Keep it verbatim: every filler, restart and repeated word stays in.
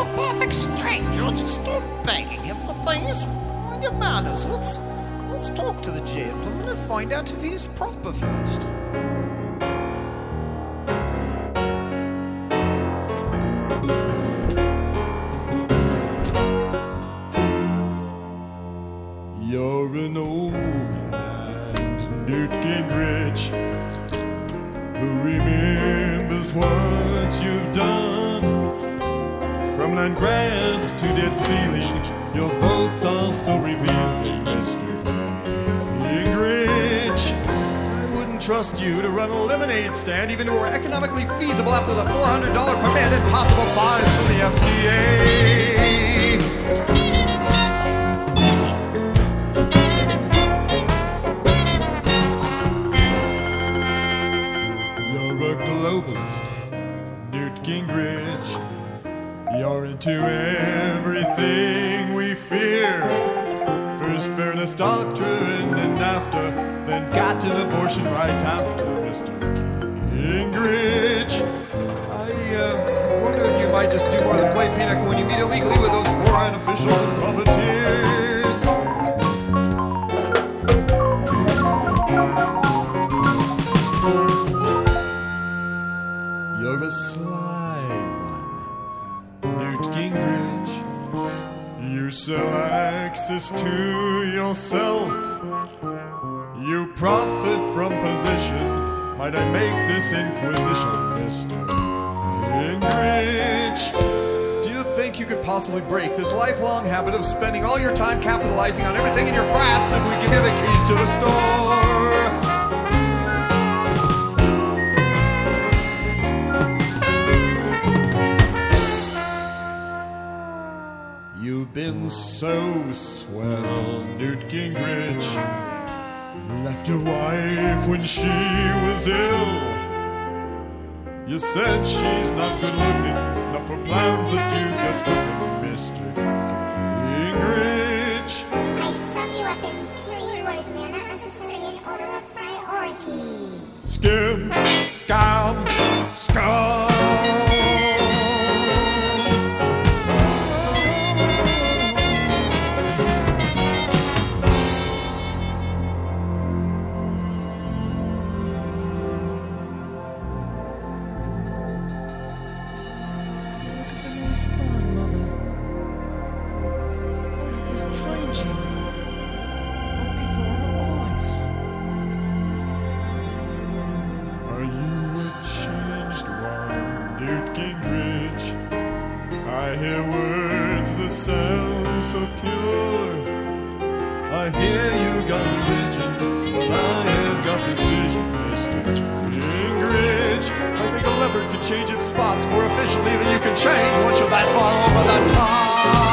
a perfect stranger. Just stop begging him for things. Mind your manners. Let's, let's talk to the gentleman and find out if he's proper first. You're an old hand, Newt Gingrich, who remembers what you've done. From land grants to debt ceiling, your votes also revealing, Mister Gingrich. I wouldn't trust you to run a lemonade stand, even if it were economically feasible after the four hundred dollars per man and possible fines from the F D A. Globalist, Newt Gingrich. You're into everything we fear. First fairness doctrine and NAFTA, then got an abortion right after, Mister Gingrich. I uh, wonder if you might just do more than play pinochle when you meet illegally with those foreign officials and profiteers. You're a sly one, Newt Gingrich. You sell access to yourself. You profit from position. Might I make this inquisition, Mister Gingrich? Do you think you could possibly break this lifelong habit of spending all your time capitalizing on everything in your grasp if we give you the keys to the store? You've been so swell, Newt Gingrich. Left your wife when she was ill. You said she's not good looking, not for plans that you get cooking, Mister Gingrich. I sum you up in three words, and they're not necessarily in order of priority. Skim, scam, scum. I hear words that sound so pure. I hear you got religion, but I have got this vision, Mister Gingrich. I think a leopard can change its spots more efficiently than you can change once you're that far over the top.